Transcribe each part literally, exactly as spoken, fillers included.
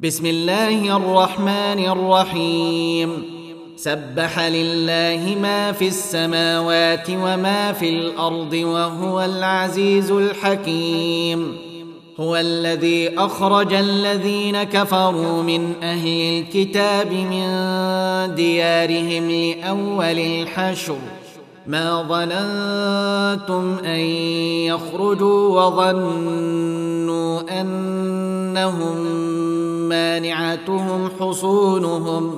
بسم الله الرحمن الرحيم سبح لله ما في السماوات وما في الأرض وهو العزيز الحكيم. هو الذي أخرج الذين كفروا من أهل الكتاب من ديارهم لأول الحشر ما ظننتم أن يخرجوا وظنوا أنهم مانعتهم حصونهم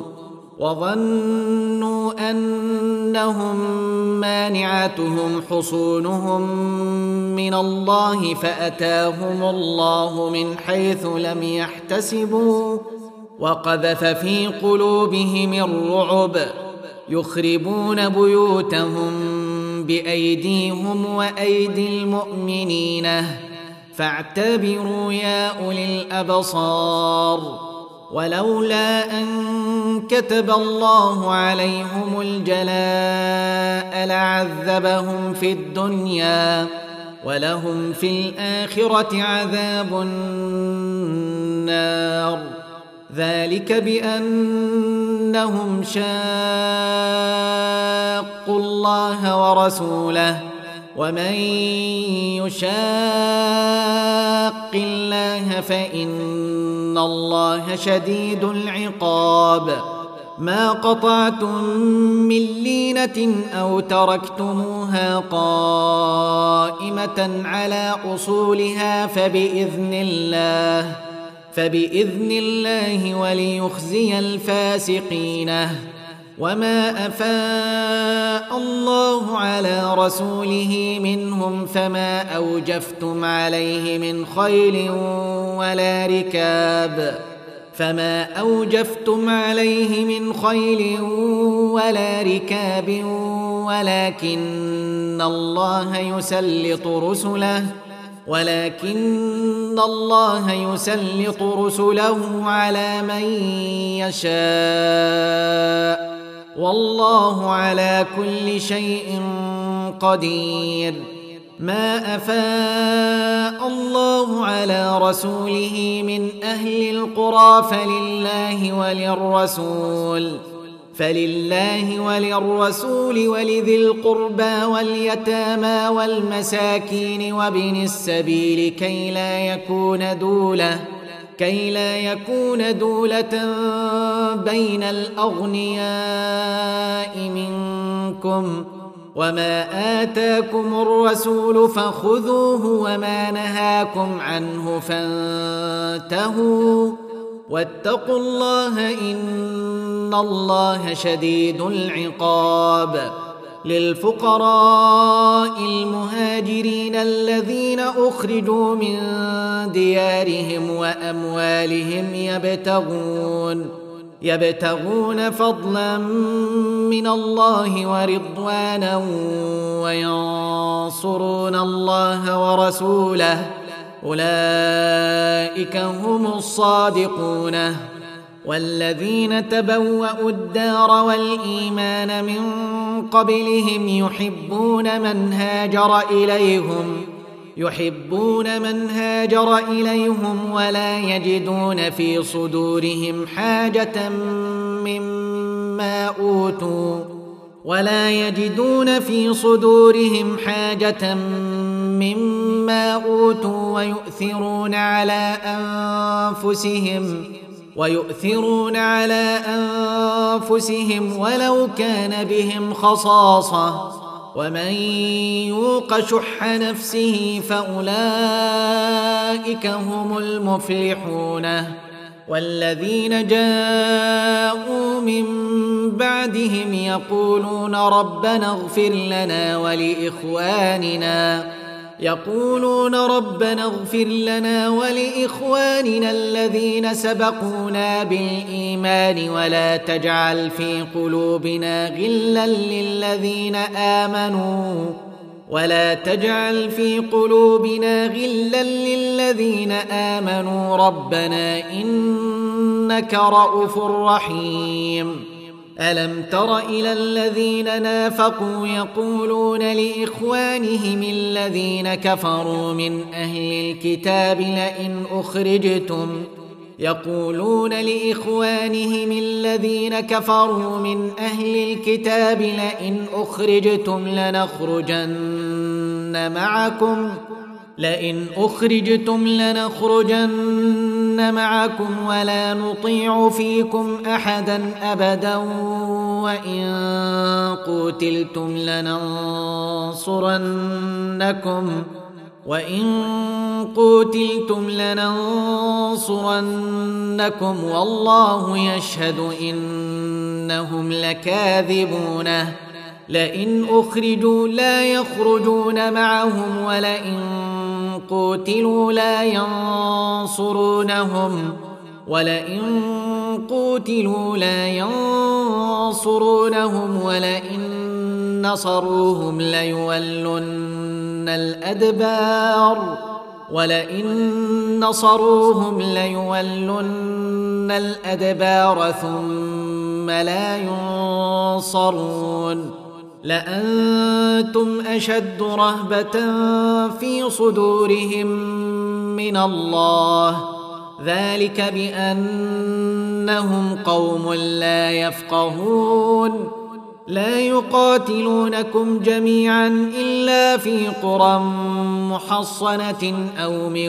وظنوا أنهم مانعتهم حصونهم من الله فأتاهم الله من حيث لم يحتسبوا وقذف في قلوبهم الرعب يخربون بيوتهم بأيديهم وأيدي المؤمنين فاعتبروا يا أولي الأبصار. ولولا أن كتب الله عليهم الجلاء لعذبهم في الدنيا ولهم في الآخرة عذاب النار ذلك بأنهم شاقوا الله ورسوله ومن يشاق الله فإن الله شديد العقاب. ما قطعتم من لينة أو تركتموها قائمة على أصولها فبإذن الله فبإذن الله وليخزي الفاسقين. وما أفاء الله على رسوله منهم فما أوجفتم عليه من خيل ولا ركاب فما أوجفتم عليه من خيل ولا ركاب ولكن الله يسلط رسله ولكن الله يسلط رسله على من يشاء والله على كل شيء قدير. ما أفاء الله على رسوله من أهل القرى فلله وللرسول فلله وللرسول ولذي القربى واليتامى والمساكين وابن السبيل كي لا يكون دولة كي لا يكون دولة بين الأغنياء منكم. وما آتاكم الرسول فخذوه وما نهاكم عنه فانتهوا واتقوا الله إن الله شديد العقاب. للفقراء المهاجرين الذين أخرجوا من ديارهم وأموالهم يبتغون يبتغون فضلا من الله ورضوانا وينصرون الله ورسوله أولئك هم الصادقون. والذين تبوأوا الدار والإيمان من قبلهم يحبون من هاجر إليهم يحبون من هاجر إليهم ولا يجدون في صدورهم حاجة مما أوتوا ولا يجدون في صدورهم حاجة مما أوتوا ويؤثرون على أنفسهم ويؤثرون على أنفسهم ولو كان بهم خصاصة ومن يوق شح نفسه فأولئك هم المفلحون. والذين جاءوا من بعدهم يقولون ربنا اغفر لنا ولإخواننا يقولون ربنا اغفر لنا ولإخواننا الذين سبقونا بالإيمان ولا تجعل في قلوبنا غلا للذين آمنوا ولا تجعل في قلوبنا غلا للذين آمنوا ربنا إنك رؤوف رحيم. ألم تر إلى الذين نافقوا يقولون لإخوانهم الذين كفروا من أهل الكتاب لئن أخرجتم يقولون لإخوانهم الذين كفروا من أهل الكتاب لئن أخرجتم لنخرجن معكم لئن أخرجتم لنخرجن معكم ولا نطيع فيكم أحدا أبدا وإن قتلتم لننصرنكم وإن قتلتم لننصرنكم والله يشهد إنهم لكاذبون لئن أخرجوا لا يخرجون معهم ولئن قتلوا لا ينصرونهم ولئن قتلوا لا ينصرونهم ولئن نصروهم ليولن الأدبار ولئن نصروهم ليولن الأدبار ثم لا ينصرون لأنتم أشد رهبة في صدورهم من الله ذلك بأنهم قوم لا يفقهون لا يقاتلونكم جميعا إلا في قرى محصنة أو من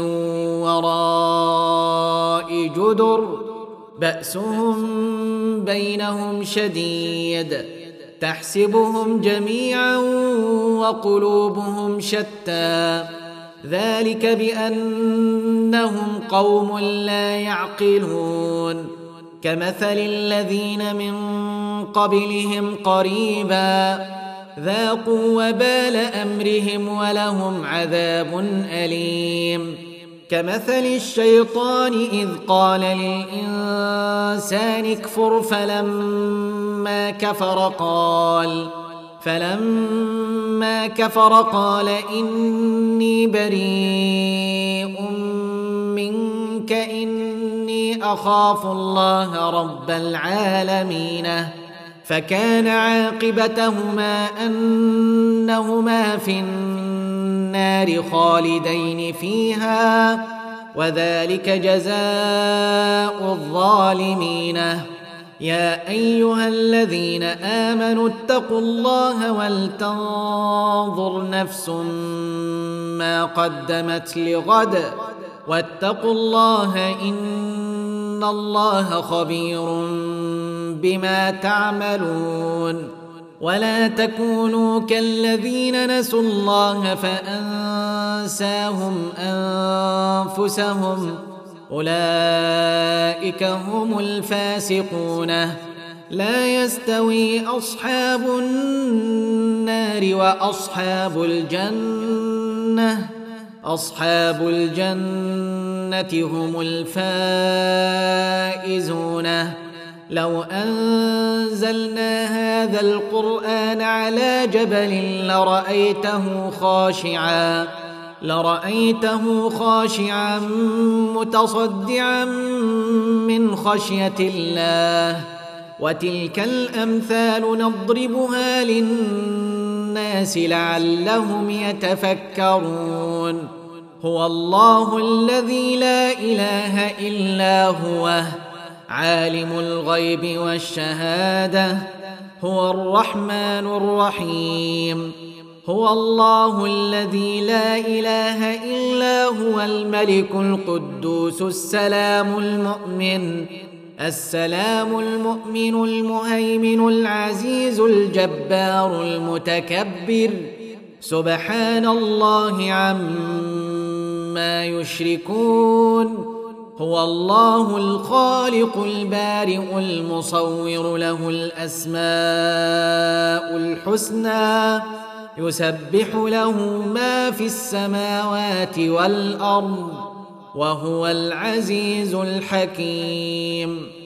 وراء جدر بأسهم بينهم شديد تحسبهم جميعا وقلوبهم شتى ذلك بأنهم قوم لا يعقلون كمثل الذين من قبلهم قريبا ذاقوا وبال أمرهم ولهم عذاب أليم كمثل الشيطان إذ قال للإنسان اكفر فلما كفر قال فلما كفر قال إني بريء منك إني أخاف الله رب العالمين فكان عاقبتهما أنهما في النار خالدين فيها وذلك جزاء الظالمين يا أيها الذين آمنوا اتقوا الله ولتنظر نفس ما قدمت لغد واتقوا الله إن الله خبير بما تعملون ولا تكونوا كالذين نسوا الله فأنساهم أنفسهم أولئك هم الفاسقون لا يستوي أصحاب النار وأصحاب الجنة أصحاب الجنة هم الفائزون لو أنزلنا هذا القرآن على جبل لرأيته خاشعا لرأيته خاشعا متصدعا من خشية الله وتلك الأمثال نضربها للناس لعلهم يتفكرون هو الله الذي لا إله إلا هو عالم الغيب والشهادة هو الرحمن الرحيم هو الله الذي لا إله إلا هو الملك القدوس السلام المؤمن السلام المؤمن المهيمن العزيز الجبار المتكبر سبحان الله عما يشركون هو الله الخالق البارئ المصور له الأسماء الحسنى يسبح له ما في السماوات والأرض وهو العزيز الحكيم